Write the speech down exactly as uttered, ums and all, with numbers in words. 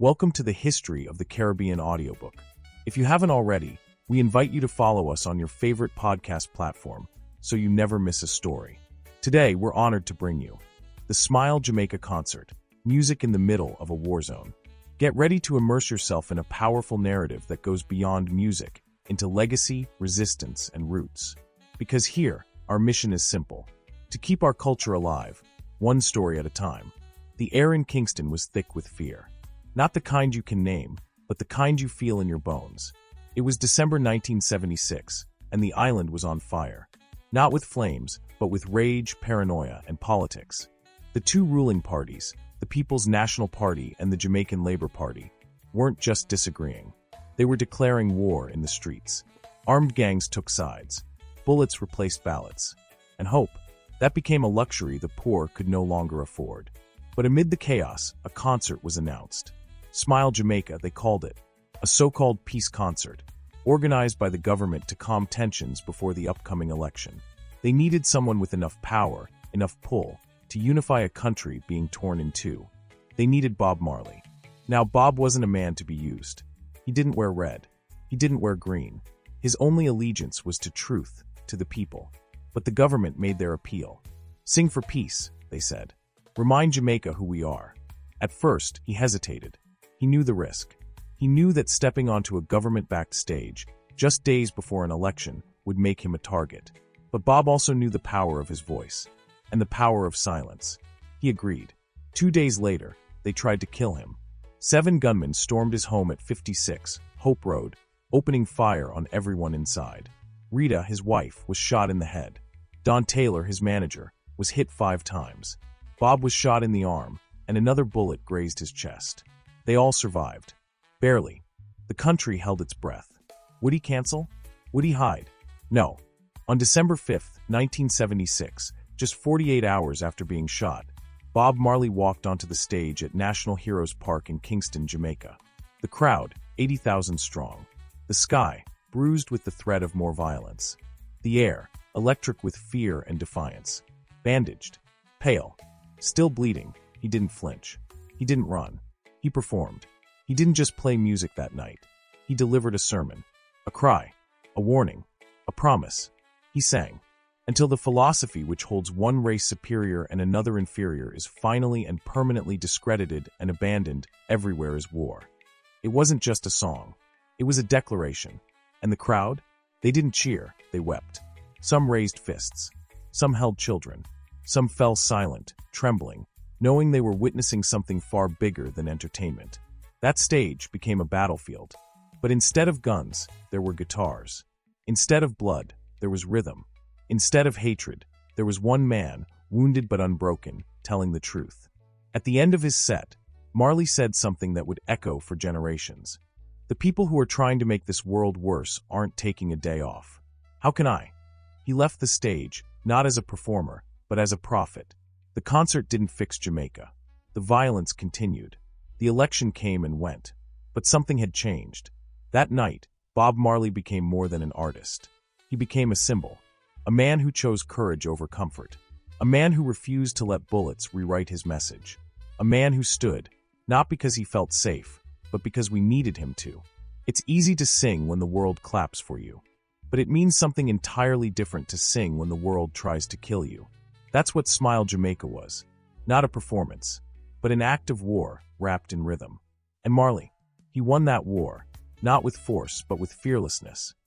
Welcome to the History of the Caribbean audiobook. If you haven't already, we invite you to follow us on your favorite podcast platform so you never miss a story. Today, we're honored to bring you the Smile Jamaica Concert, music in the middle of a war zone. Get ready to immerse yourself in a powerful narrative that goes beyond music into legacy, resistance, and roots. Because here, our mission is simple: to keep our culture alive, one story at a time. The air in Kingston was thick with fear. Not the kind you can name, but the kind you feel in your bones. It was December nineteen seventy-six, and the island was on fire. Not with flames, but with rage, paranoia, and politics. The two ruling parties, the People's National Party and the Jamaican Labour Party, weren't just disagreeing. They were declaring war in the streets. Armed gangs took sides. Bullets replaced ballots. And hope, that became a luxury the poor could no longer afford. But amid the chaos, a concert was announced. Smile Jamaica, they called it. A so-called peace concert, organized by the government to calm tensions before the upcoming election. They needed someone with enough power, enough pull, to unify a country being torn in two. They needed Bob Marley. Now, Bob wasn't a man to be used. He didn't wear red. He didn't wear green. His only allegiance was to truth, to the people. But the government made their appeal. Sing for peace, they said. Remind Jamaica who we are. At first, he hesitated. He knew the risk. He knew that stepping onto a government-backed stage, just days before an election, would make him a target. But Bob also knew the power of his voice, and the power of silence. He agreed. Two days later, they tried to kill him. Seven gunmen stormed his home at fifty-six Hope Road, opening fire on everyone inside. Rita, his wife, was shot in the head. Don Taylor, his manager, was hit five times. Bob was shot in the arm, and another bullet grazed his chest. They all survived. Barely. The country held its breath. Would he cancel? Would he hide? No. On December fifth, nineteen seventy-six, just forty-eight hours after being shot, Bob Marley walked onto the stage at National Heroes Park in Kingston, Jamaica. The crowd, eighty thousand strong. The sky, bruised with the threat of more violence. The air, electric with fear and defiance. Bandaged. Pale. Still bleeding, he didn't flinch. He didn't run. He performed. He didn't just play music that night. He delivered a sermon, a cry, a warning, a promise. He sang, until the philosophy which holds one race superior and another inferior is finally and permanently discredited and abandoned everywhere is war. It wasn't just a song. It was a declaration. And the crowd? They didn't cheer, they wept. Some raised fists. Some held children. Some fell silent, trembling, knowing they were witnessing something far bigger than entertainment. That stage became a battlefield. But instead of guns, there were guitars. Instead of blood, there was rhythm. Instead of hatred, there was one man, wounded but unbroken, telling the truth. At the end of his set, Marley said something that would echo for generations. The people who are trying to make this world worse aren't taking a day off. How can I? He left the stage, not as a performer, but as a prophet. The concert didn't fix Jamaica. The violence continued. The election came and went. But something had changed. That night, Bob Marley became more than an artist. He became a symbol. A man who chose courage over comfort. A man who refused to let bullets rewrite his message. A man who stood, not because he felt safe, but because we needed him to. It's easy to sing when the world claps for you. But it means something entirely different to sing when the world tries to kill you. That's what Smile Jamaica was. Not a performance, but an act of war wrapped in rhythm. And Marley, he won that war, not with force but with fearlessness.